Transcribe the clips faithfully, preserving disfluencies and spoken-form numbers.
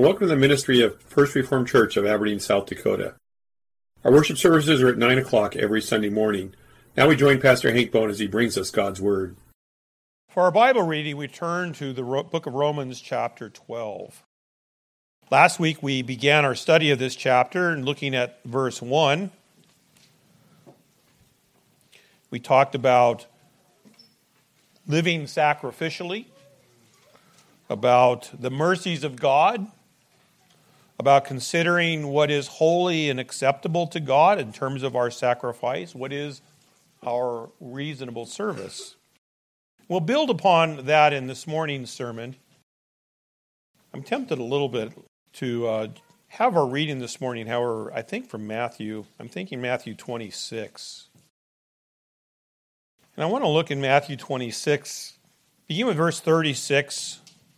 and welcome to the ministry of First Reformed Church of Aberdeen, South Dakota. Our worship services are at nine o'clock every Sunday morning. Now we join Pastor Hank Bone as he brings us God's Word. For our Bible reading, we turn to the book of Romans, chapter twelve. Last week we began our study of this chapter and looking at verse one. We talked about living sacrificially, about the mercies of God, about considering what is holy and acceptable to God in terms of our sacrifice, what is our reasonable service. We'll build upon that in this morning's sermon. I'm tempted a little bit to uh, have our reading this morning, however, I think from Matthew, I'm thinking Matthew twenty-six. And I want to look in Matthew twenty-six, begin with verse thirty-six,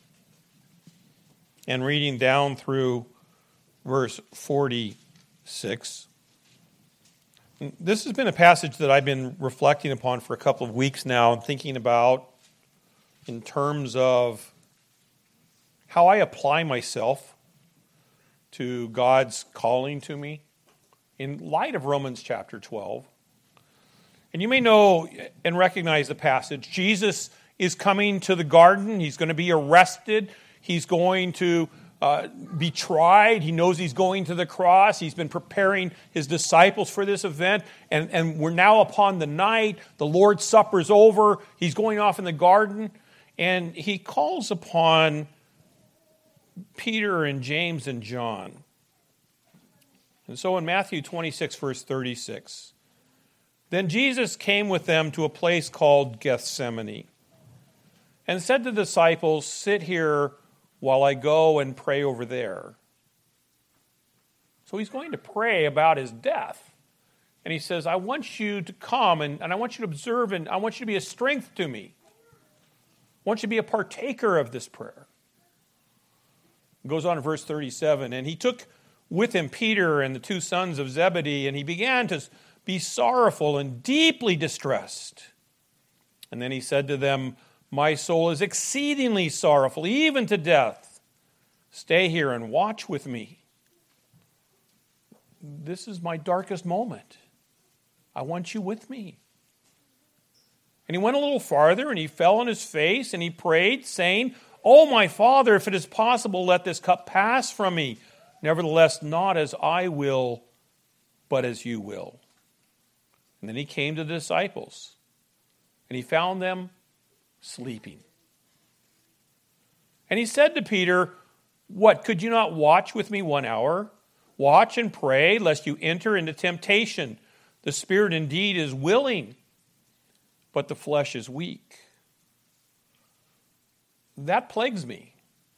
and reading down through verse forty-six. This has been a passage that I've been reflecting upon for a couple of weeks now and thinking about in terms of how I apply myself to God's calling to me in light of Romans chapter twelve. And you may know and recognize the passage. Jesus is coming to the garden. He's going to be arrested. He's going to uh, be tried. He knows he's going to the cross. He's been preparing his disciples for this event. And, and we're now upon the night. The Lord's Supper's over. He's going off in the garden. And he calls upon Peter and James and John. And so in Matthew twenty-six, verse thirty-six, then Jesus came with them to a place called Gethsemane and said to the disciples, "Sit here while I go and pray over there." So he's going to pray about his death. And he says, I want you to come and, and I want you to observe and I want you to be a strength to me. I want you to be a partaker of this prayer. It goes on in verse thirty-seven. And he took with him Peter and the two sons of Zebedee, and he began to be sorrowful and deeply distressed. And then he said to them, "My soul is exceedingly sorrowful, even to death. Stay here and watch with me." This is my darkest moment. I want you with me. And he went a little farther, and he fell on his face, and he prayed, saying, "Oh, my Father, if it is possible, let this cup pass from me. Nevertheless, not as I will, but as you will." And then he came to the disciples, and he found them sleeping. And he said to Peter, "What, could you not watch with me one hour? Watch and pray, lest you enter into temptation. The spirit indeed is willing, but the flesh is weak." That plagues me.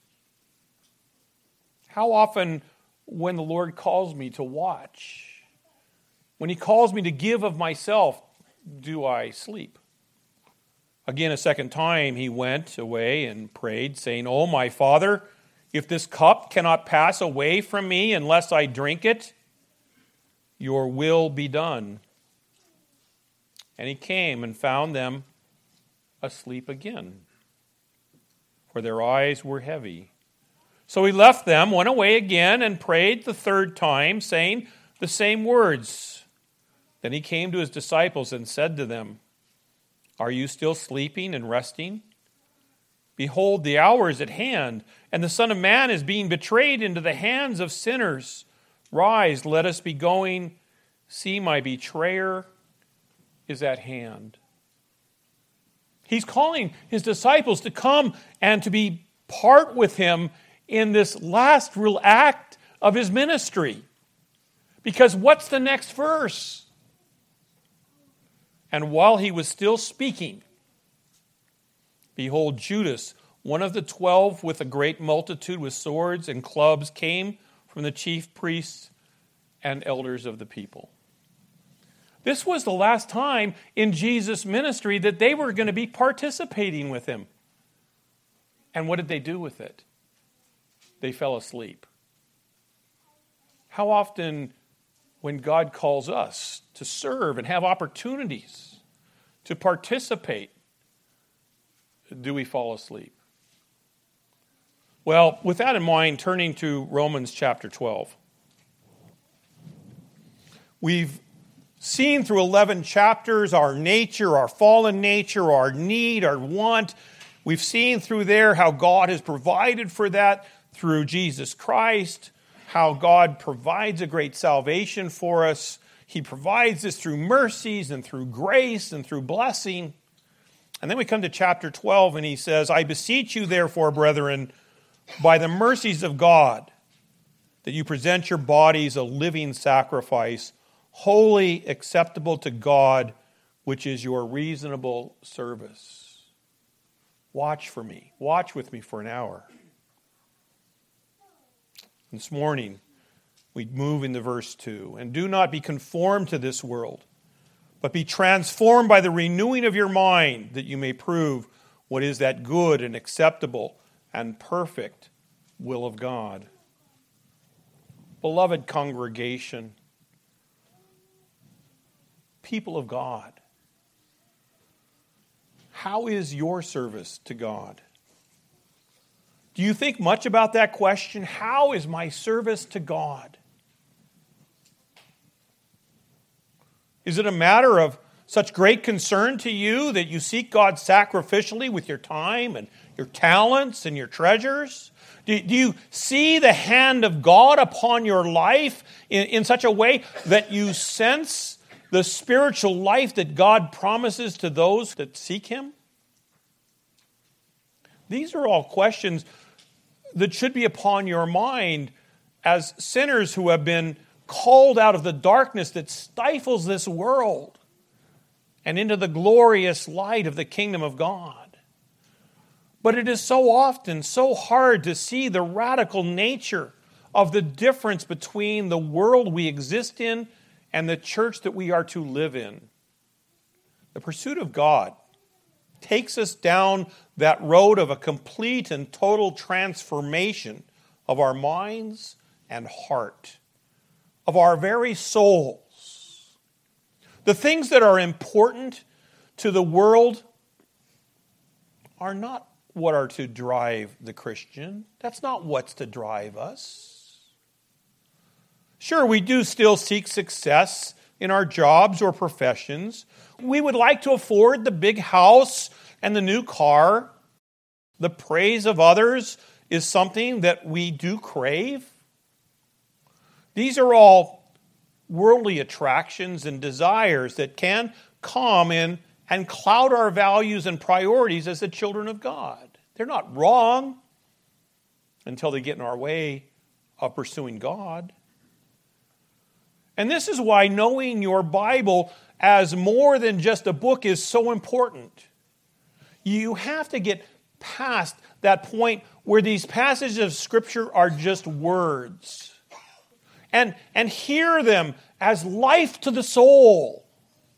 How often when the Lord calls me to watch, when he calls me to give of myself, do I sleep? Again, a second time he went away and prayed, saying, "Oh, my Father, if this cup cannot pass away from me unless I drink it, your will be done." And he came and found them asleep again, for their eyes were heavy. So he left them, went away again, and prayed the third time, saying the same words. Then he came to his disciples and said to them, "Are you still sleeping and resting? Behold, the hour is at hand, and the Son of Man is being betrayed into the hands of sinners. Rise, let us be going. See, my betrayer is at hand." He's calling his disciples to come and to be part with him in this last real act of his ministry. Because what's the next verse? "And while he was still speaking, behold, Judas, one of the twelve, with a great multitude with swords and clubs, came from the chief priests and elders of the people." This was the last time in Jesus' ministry that they were going to be participating with him. And what did they do with it? They fell asleep. How often, when God calls us to serve and have opportunities to participate, do we fall asleep? Well, with that in mind, turning to Romans chapter twelve. We've seen through eleven chapters our nature, our fallen nature, our need, our want. We've seen through there how God has provided for that through Jesus Christ, how God provides a great salvation for us. He provides this through mercies and through grace and through blessing. And then we come to chapter twelve and he says, I beseech you therefore, brethren, by the mercies of God, that you present your bodies a living sacrifice, holy, acceptable to God, which is your reasonable service. Watch for me. Watch with me for an hour. This morning, we move into verse two. And do not be conformed to this world, but be transformed by the renewing of your mind, that you may prove what is that good and acceptable and perfect will of God. Beloved congregation, people of God, how is your service to God? Do you think much about that question? How is my service to God? Is it a matter of such great concern to you that you seek God sacrificially with your time and your talents and your treasures? Do, do you see the hand of God upon your life in, in such a way that you sense the spiritual life that God promises to those that seek Him? These are all questions that should be upon your mind as sinners who have been called out of the darkness that stifles this world and into the glorious light of the kingdom of God. But it is so often so hard to see the radical nature of the difference between the world we exist in and the church that we are to live in. The pursuit of God takes us down that road of a complete and total transformation of our minds and heart, of our very souls. The things that are important to the world are not what are to drive the Christian. That's not what's to drive us. Sure, we do still seek success in our jobs or professions. We would like to afford the big house and the new car. The praise of others is something that we do crave. These are all worldly attractions and desires that can come in and cloud our values and priorities as the children of God. They're not wrong until they get in our way of pursuing God. And this is why knowing your Bible as more than just a book is so important. You have to get past that point where these passages of Scripture are just words. And, and hear them as life to the soul.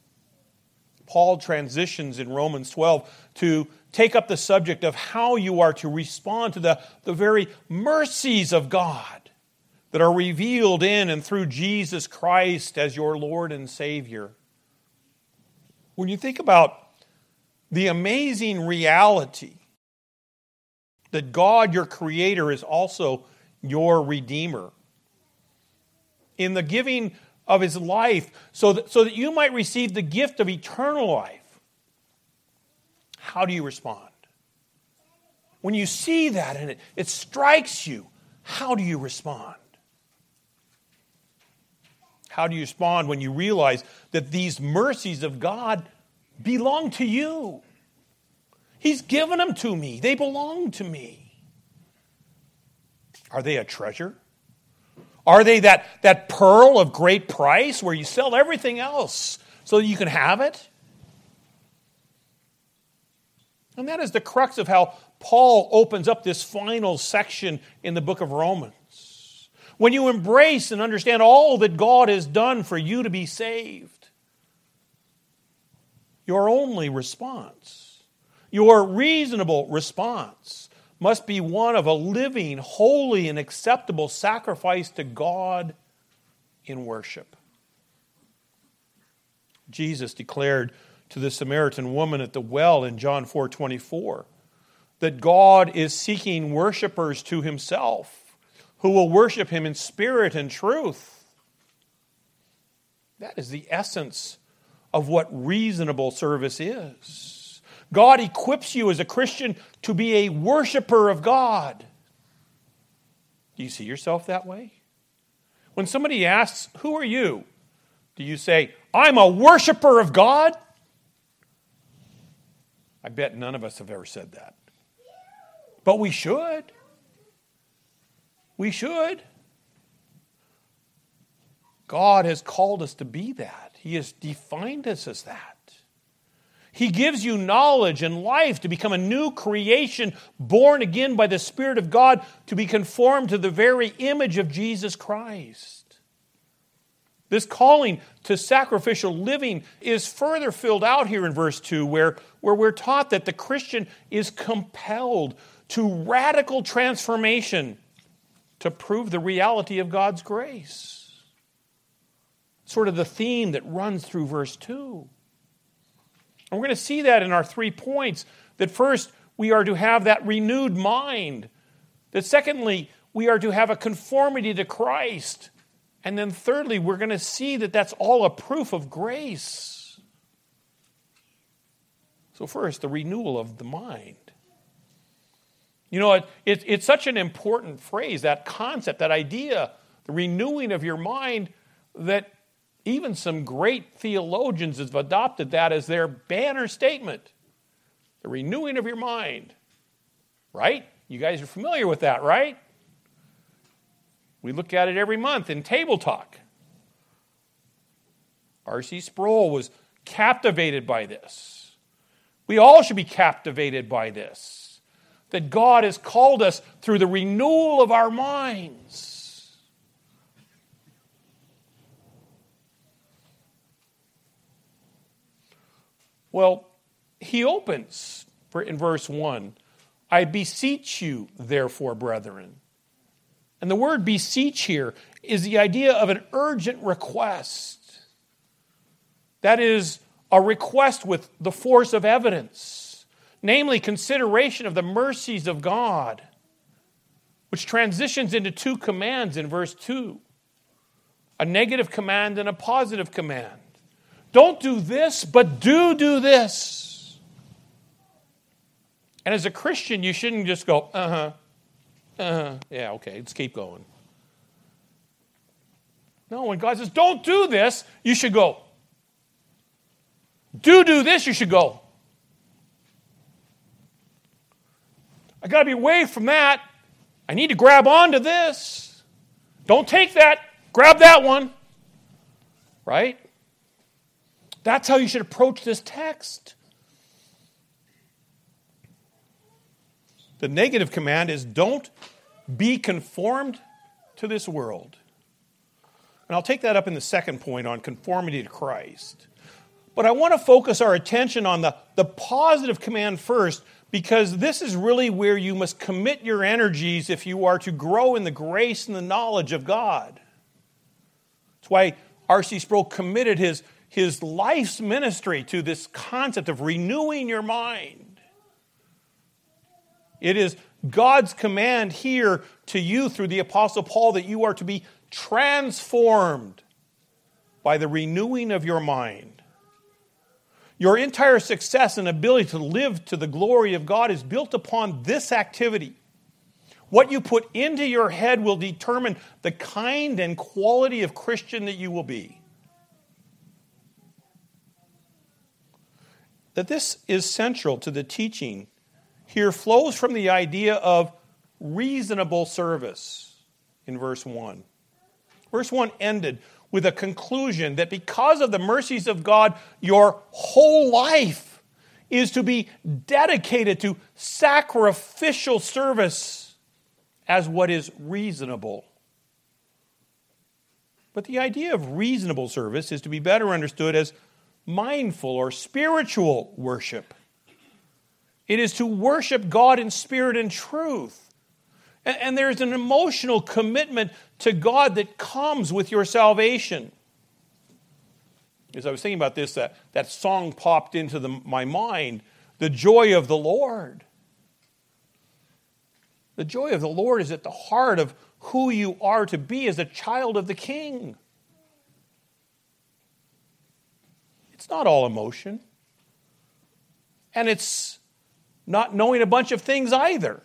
Paul transitions in Romans twelve to take up the subject of how you are to respond to the, the very mercies of God that are revealed in and through Jesus Christ as your Lord and Savior. When you think about the amazing reality that God, your Creator, is also your Redeemer, in the giving of His life so that, so that you might receive the gift of eternal life, how do you respond? When you see that and it, it strikes you, how do you respond? How do you respond when you realize that these mercies of God belong to you? He's given them to me. They belong to me. Are they a treasure? Are they that, that pearl of great price where you sell everything else so that you can have it? And that is the crux of how Paul opens up this final section in the book of Romans. When you embrace and understand all that God has done for you to be saved, your only response, your reasonable response, must be one of a living, holy, and acceptable sacrifice to God in worship. Jesus declared to the Samaritan woman at the well in John four twenty-four that God is seeking worshipers to himself who will worship him in spirit and truth. That is the essence of what reasonable service is. God equips you as a Christian to be a worshiper of God. Do you see yourself that way? When somebody asks, "Who are you?" do you say, "I'm a worshiper of God"? I bet none of us have ever said that. But we should. We should. God has called us to be that. He has defined us as that. He gives you knowledge and life to become a new creation, born again by the Spirit of God, to be conformed to the very image of Jesus Christ. This calling to sacrificial living is further filled out here in verse two, where, where we're taught that the Christian is compelled to radical transformation to prove the reality of God's grace. Sort of the theme that runs through verse two. And we're going to see that in our three points. That first, we are to have that renewed mind. That secondly, we are to have a conformity to Christ. And then thirdly, we're going to see that that's all a proof of grace. So first, the renewal of the mind. You know, it, it, it's such an important phrase, that concept, that idea, the renewing of your mind, that even some great theologians have adopted that as their banner statement. The renewing of your mind. Right? You guys are familiar with that, right? We look at it every month in Table Talk. R C Sproul was captivated by this. We all should be captivated by this. That God has called us through the renewal of our minds. Well, he opens in verse one, "I beseech you, therefore, brethren." And the word beseech here is the idea of an urgent request. That is a request with the force of evidence, namely consideration of the mercies of God, which transitions into two commands in verse two. A negative command and a positive command. Don't do this, but do do this. And as a Christian, you shouldn't just go, uh-huh, uh-huh, yeah, okay, let's keep going. No, when God says, don't do this, you should go. Do do this, you should go. I got to be away from that. I need to grab onto this. Don't take that. Grab that one. Right? That's how you should approach this text. The negative command is don't be conformed to this world. And I'll take that up in the second point on conformity to Christ. But I want to focus our attention on the, the positive command first, because this is really where you must commit your energies if you are to grow in the grace and the knowledge of God. That's why R C Sproul committed his, his life's ministry to this concept of renewing your mind. It is God's command here to you through the Apostle Paul that you are to be transformed by the renewing of your mind. Your entire success and ability to live to the glory of God is built upon this activity. What you put into your head will determine the kind and quality of Christian that you will be. That this is central to the teaching here flows from the idea of reasonable service in verse one. Verse one ended with a conclusion that because of the mercies of God, your whole life is to be dedicated to sacrificial service as what is reasonable. But the idea of reasonable service is to be better understood as mindful or spiritual worship. It is to worship God in spirit and truth. And there's an emotional commitment to God that comes with your salvation. As I was thinking about this, that, that song popped into the, my mind, "The Joy of the Lord." The joy of the Lord is at the heart of who you are to be as a child of the King. It's not all emotion. And it's not knowing a bunch of things either.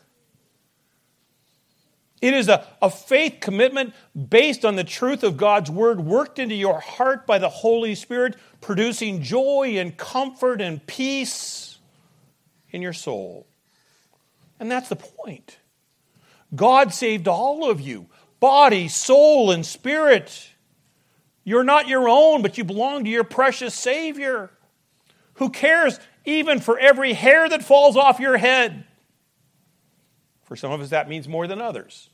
It is a, a faith commitment based on the truth of God's Word worked into your heart by the Holy Spirit, producing joy and comfort and peace in your soul. And that's the point. God saved all of you, body, soul, and spirit. You're not your own, but you belong to your precious Savior, who cares even for every hair that falls off your head. For some of us, that means more than others.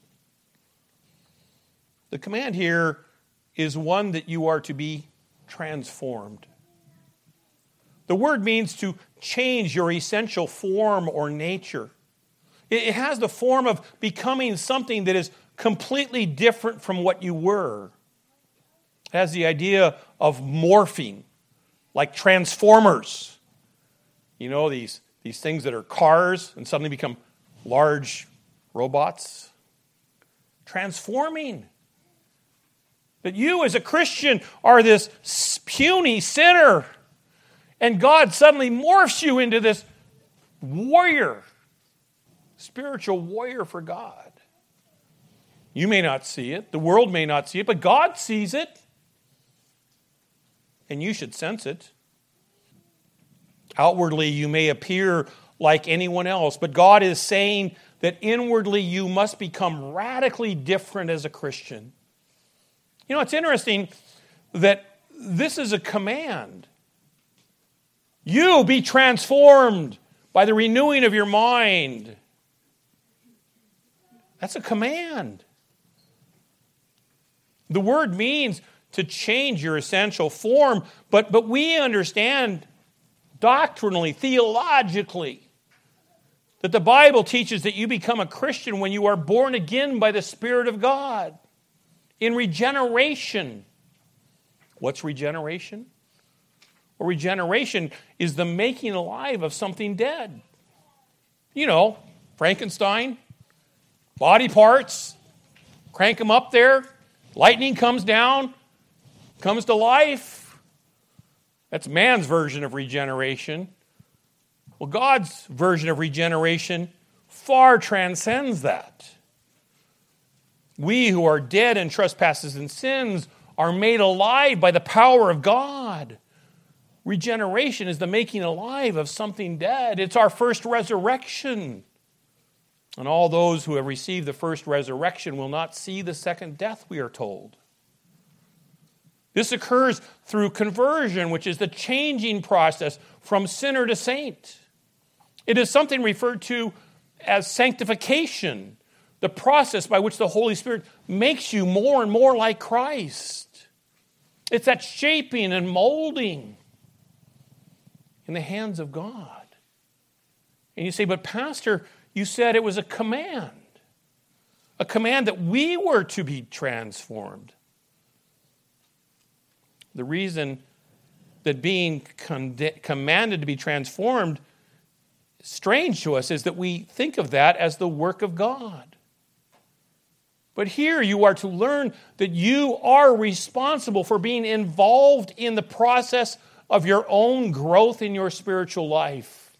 The command here is one that you are to be transformed. The word means to change your essential form or nature. It has the form of becoming something that is completely different from what you were. It has the idea of morphing, like Transformers. You know, these, these things that are cars and suddenly become large robots. Transforming. That you as a Christian are this puny sinner, and God suddenly morphs you into this warrior, spiritual warrior for God. You may not see it, the world may not see it, but God sees it, and you should sense it. Outwardly, you may appear like anyone else, but God is saying that inwardly you must become radically different as a Christian. You know, it's interesting that this is a command. You be transformed by the renewing of your mind. That's a command. The word means to change your essential form, but, but we understand doctrinally, theologically, that the Bible teaches that you become a Christian when you are born again by the Spirit of God. In regeneration. What's regeneration? Well, regeneration is the making alive of something dead. You know, Frankenstein, body parts, crank them up there, lightning comes down, comes to life. That's man's version of regeneration. Well, God's version of regeneration far transcends that. We who are dead in trespasses and sins are made alive by the power of God. Regeneration is the making alive of something dead. It's our first resurrection. And all those who have received the first resurrection will not see the second death, we are told. This occurs through conversion, which is the changing process from sinner to saint. It is something referred to as sanctification, the process by which the Holy Spirit makes you more and more like Christ. It's that shaping and molding in the hands of God. And you say, but Pastor, you said it was a command. A command that we were to be transformed. The reason that being con- commanded to be transformed is strange to us is that we think of that as the work of God. But here you are to learn that you are responsible for being involved in the process of your own growth in your spiritual life.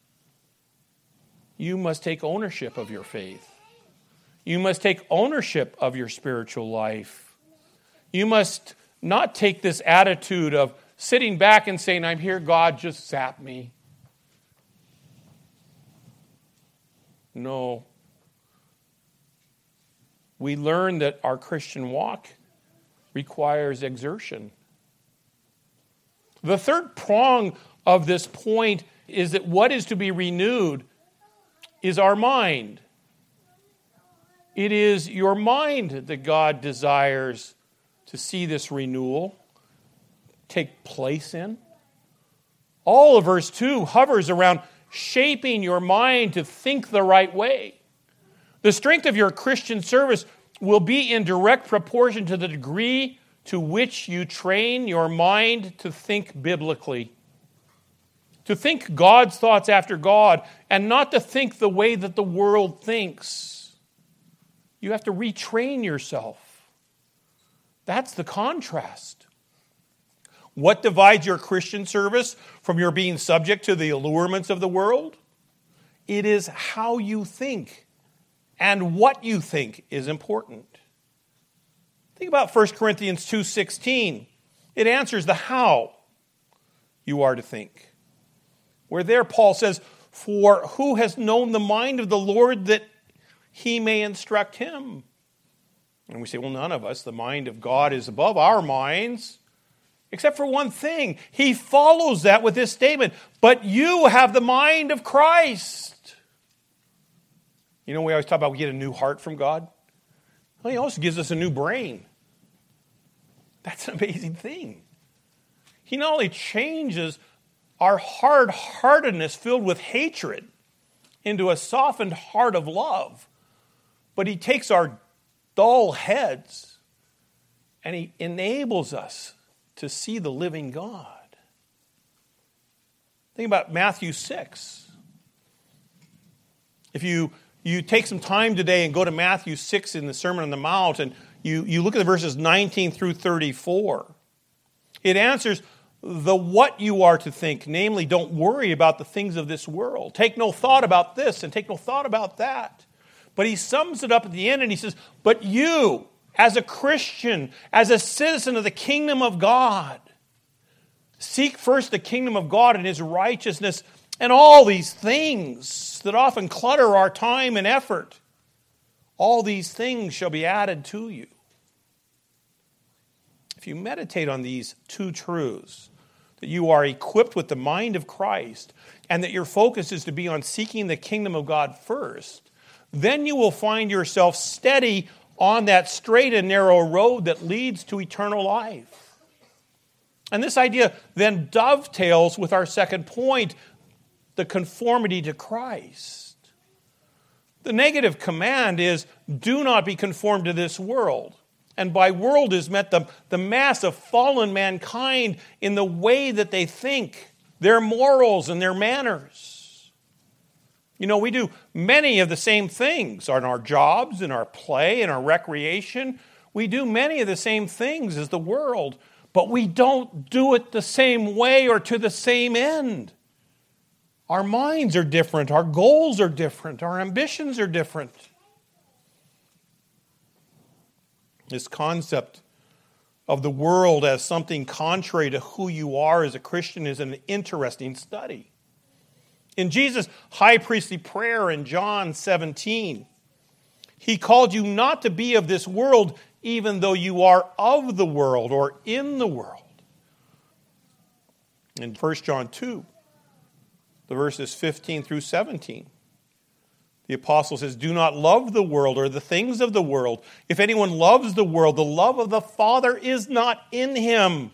You must take ownership of your faith. You must take ownership of your spiritual life. You must not take this attitude of sitting back and saying, I'm here, God, just zap me. No. We learn that our Christian walk requires exertion. The third prong of this point is that what is to be renewed is our mind. It is your mind that God desires to see this renewal take place in. All of verse two hovers around shaping your mind to think the right way. The strength of your Christian service will be in direct proportion to the degree to which you train your mind to think biblically. To think God's thoughts after God and not to think the way that the world thinks. You have to retrain yourself. That's the contrast. What divides your Christian service from your being subject to the allurements of the world? It is how you think, and what you think is important. Think about First Corinthians two sixteen. It answers the how you are to think. Where there Paul says, "For who has known the mind of the Lord that he may instruct him?" And we say, well, none of us. The mind of God is above our minds, except for one thing. He follows that with this statement, "But you have the mind of Christ." You know, we always talk about we get a new heart from God. Well, He also gives us a new brain. That's an amazing thing. He not only changes our hard-heartedness filled with hatred into a softened heart of love, but He takes our dull heads and He enables us to see the living God. Think about Matthew six. If you, you take some time today and go to Matthew six in the Sermon on the Mount and you, you look at the verses nineteen through thirty-four, it answers the what you are to think. Namely, don't worry about the things of this world. Take no thought about this and take no thought about that. But He sums it up at the end and He says, but you, as a Christian, as a citizen of the kingdom of God, seek first the kingdom of God and His righteousness, and all these things that often clutter our time and effort, all these things shall be added to you. If you meditate on these two truths, that you are equipped with the mind of Christ, and that your focus is to be on seeking the kingdom of God first, then you will find yourself steady on that straight and narrow road that leads to eternal life. And this idea then dovetails with our second point, the conformity to Christ. The negative command is, do not be conformed to this world. And by world is meant the, the mass of fallen mankind in the way that they think, their morals and their manners. You know, we do many of the same things in our jobs, in our play, in our recreation. We do many of the same things as the world, but we don't do it the same way or to the same end. Our minds are different, our goals are different, our ambitions are different. This concept of the world as something contrary to who you are as a Christian is an interesting study. In Jesus' high priestly prayer in John seventeen, He called you not to be of this world, even though you are of the world or in the world. In First John two, the verses fifteen through seventeen, the apostle says, do not love the world or the things of the world. If anyone loves the world, the love of the Father is not in him.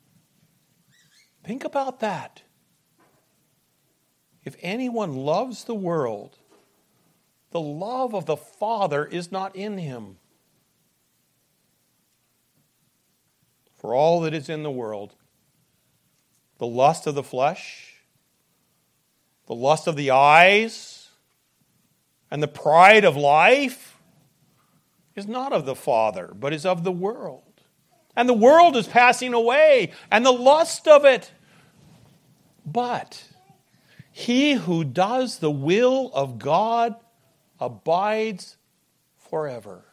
Think about that. If anyone loves the world, the love of the Father is not in him. For all that is in the world, the lust of the flesh, the lust of the eyes, and the pride of life is not of the Father, but is of the world. And the world is passing away, and the lust of it. But he who does the will of God abides forever.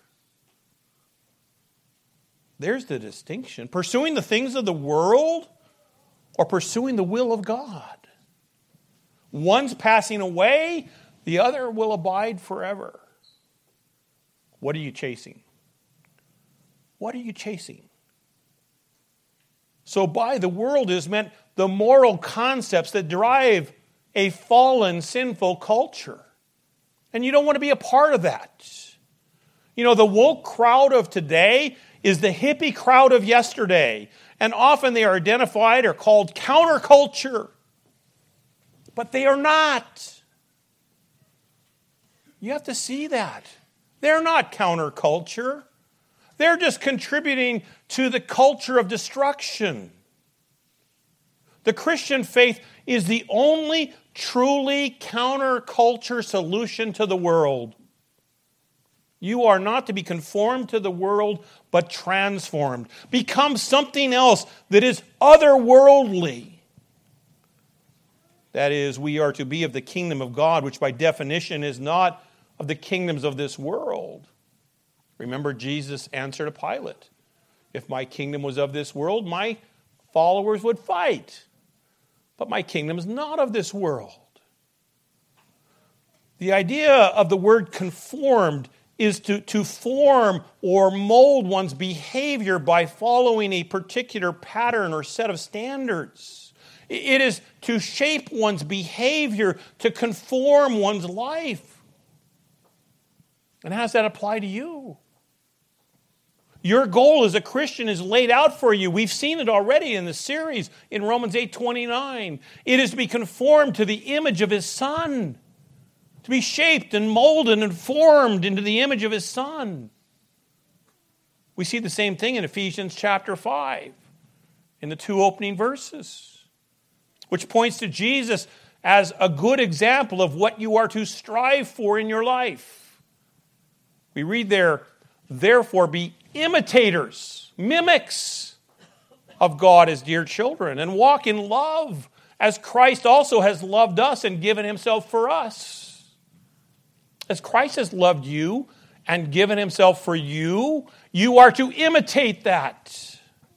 There's the distinction. Pursuing the things of the world or pursuing the will of God. One's passing away, the other will abide forever. What are you chasing? What are you chasing? So by the world is meant the moral concepts that drive a fallen, sinful culture. And you don't want to be a part of that. You know, the woke crowd of today is the hippie crowd of yesterday. And often they are identified or called counterculture. But they are not. You have to see that. They're not counterculture. They're just contributing to the culture of destruction. The Christian faith is the only truly counterculture solution to the world. You are not to be conformed to the world, but transformed. Become something else that is otherworldly. That is, we are to be of the kingdom of God, which by definition is not of the kingdoms of this world. Remember, Jesus answered to Pilate, if my kingdom was of this world, my followers would fight. But my kingdom is not of this world. The idea of the word conformed is to, to form or mold one's behavior by following a particular pattern or set of standards. It is to shape one's behavior, to conform one's life. And how does that apply to you? Your goal as a Christian is laid out for you. We've seen it already in the series in Romans eight twenty-nine. It is to be conformed to the image of His Son. To be shaped and molded and formed into the image of His Son. We see the same thing in Ephesians chapter five, in the two opening verses, which points to Jesus as a good example of what you are to strive for in your life. We read there, therefore be imitators, mimics of God as dear children, and walk in love as Christ also has loved us and given Himself for us. As Christ has loved you and given Himself for you, you are to imitate that.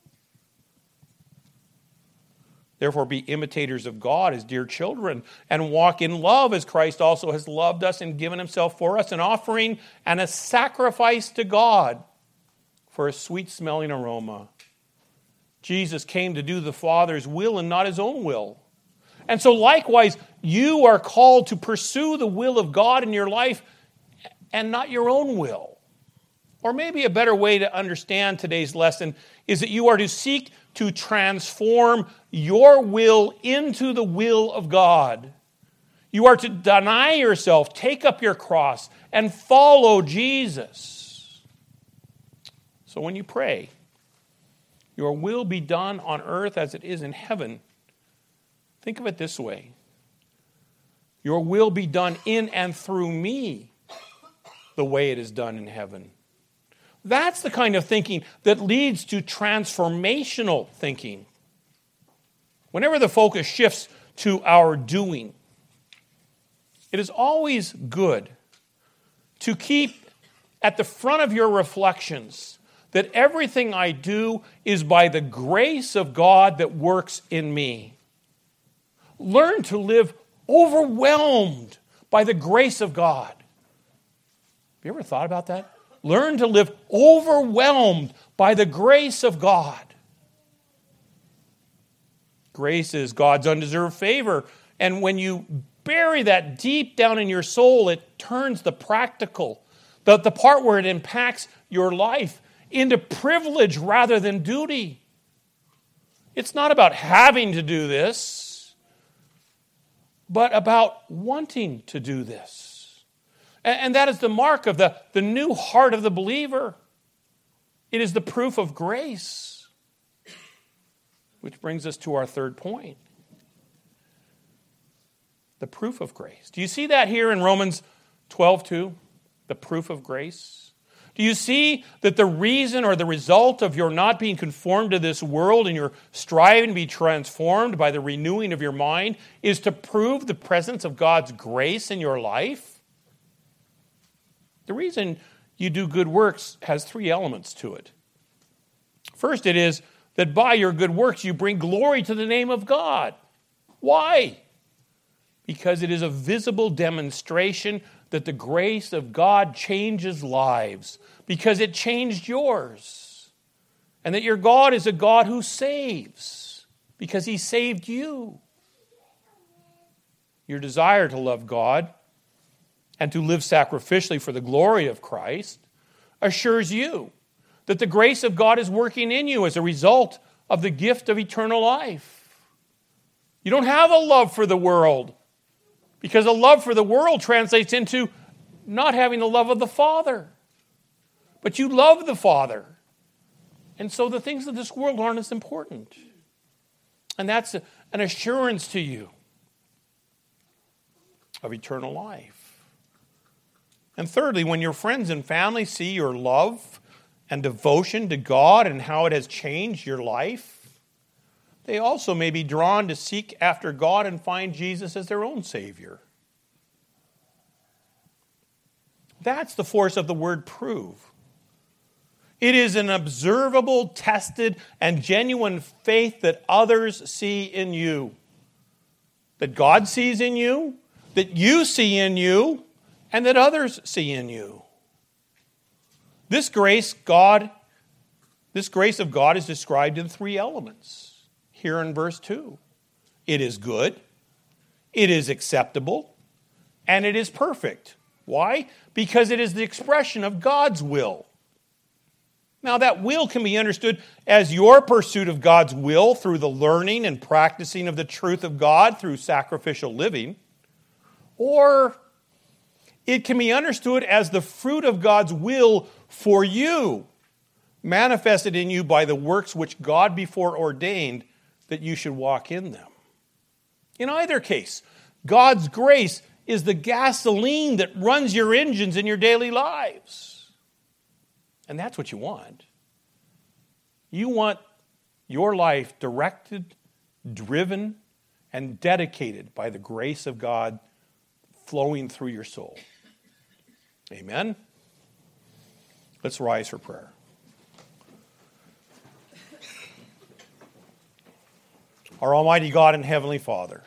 Therefore, be imitators of God as dear children, and walk in love as Christ also has loved us and given Himself for us, an offering and a sacrifice to God for a sweet-smelling aroma. Jesus came to do the Father's will and not His own will. And so likewise, you are called to pursue the will of God in your life and not your own will. Or maybe a better way to understand today's lesson is that you are to seek to transform your will into the will of God. You are to deny yourself, take up your cross, and follow Jesus. So when you pray, your will be done on earth as it is in heaven. Think of it this way. Your will be done in and through me the way it is done in heaven. That's the kind of thinking that leads to transformational thinking. Whenever the focus shifts to our doing, it is always good to keep at the front of your reflections that everything I do is by the grace of God that works in me. Learn to live overwhelmed by the grace of God. Have you ever thought about that? Learn to live overwhelmed by the grace of God. Grace is God's undeserved favor. And when you bury that deep down in your soul, it turns the practical, the, the part where it impacts your life, into privilege rather than duty. It's not about having to do this, but about wanting to do this. And, and that is the mark of the, the new heart of the believer. It is the proof of grace. Which brings us to our third point. The proof of grace. Do you see that here in Romans twelve two? The proof of grace. Do you see that the reason or the result of your not being conformed to this world and your striving to be transformed by the renewing of your mind is to prove the presence of God's grace in your life? The reason you do good works has three elements to it. First, it is that by your good works you bring glory to the name of God. Why? Because it is a visible demonstration that the grace of God changes lives, because it changed yours. And that your God is a God who saves, because He saved you. Your desire to love God and to live sacrificially for the glory of Christ assures you that the grace of God is working in you as a result of the gift of eternal life. You don't have a love for the world, because a love for the world translates into not having the love of the Father. But you love the Father. And so the things of this world aren't as important. And that's an assurance to you of eternal life. And thirdly, when your friends and family see your love and devotion to God and how it has changed your life, they also may be drawn to seek after God and find Jesus as their own Savior. That's the force of the word prove. It is an observable, tested, and genuine faith that others see in you. That God sees in you, that you see in you, and that others see in you. This grace, God, this grace of God is described in three elements here in verse two. It is good, it is acceptable, and it is perfect. Why? Because it is the expression of God's will. Now, that will can be understood as your pursuit of God's will through the learning and practicing of the truth of God through sacrificial living, or it can be understood as the fruit of God's will for you, manifested in you by the works which God before ordained that you should walk in them. In either case, God's grace is the gasoline that runs your engines in your daily lives. And that's what you want. You want your life directed, driven, and dedicated by the grace of God flowing through your soul. Amen? Let's rise for prayer. Our Almighty God and Heavenly Father,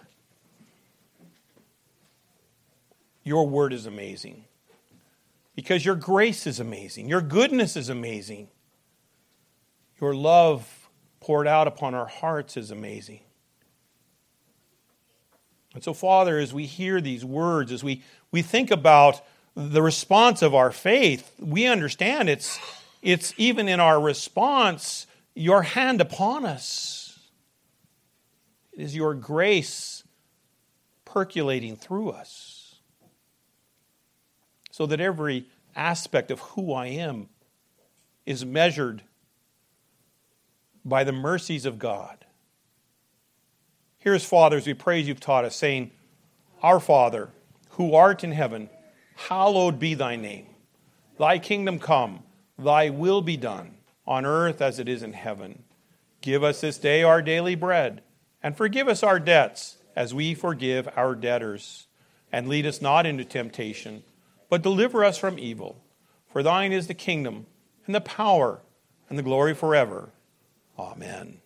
your word is amazing. Because your grace is amazing. Your goodness is amazing. Your love poured out upon our hearts is amazing. And so, Father, as we hear these words, as we, we think about the response of our faith, we understand it's, it's even in our response, your hand upon us. It is your grace percolating through us, so that every aspect of who I am is measured by the mercies of God. Here's, Father, as we praise you've taught us, saying, Our Father, who art in heaven, hallowed be thy name. Thy kingdom come, thy will be done, on earth as it is in heaven. Give us this day our daily bread, and forgive us our debts, as we forgive our debtors. And lead us not into temptation, but deliver us from evil. For thine is the kingdom, and the power, and the glory forever. Amen.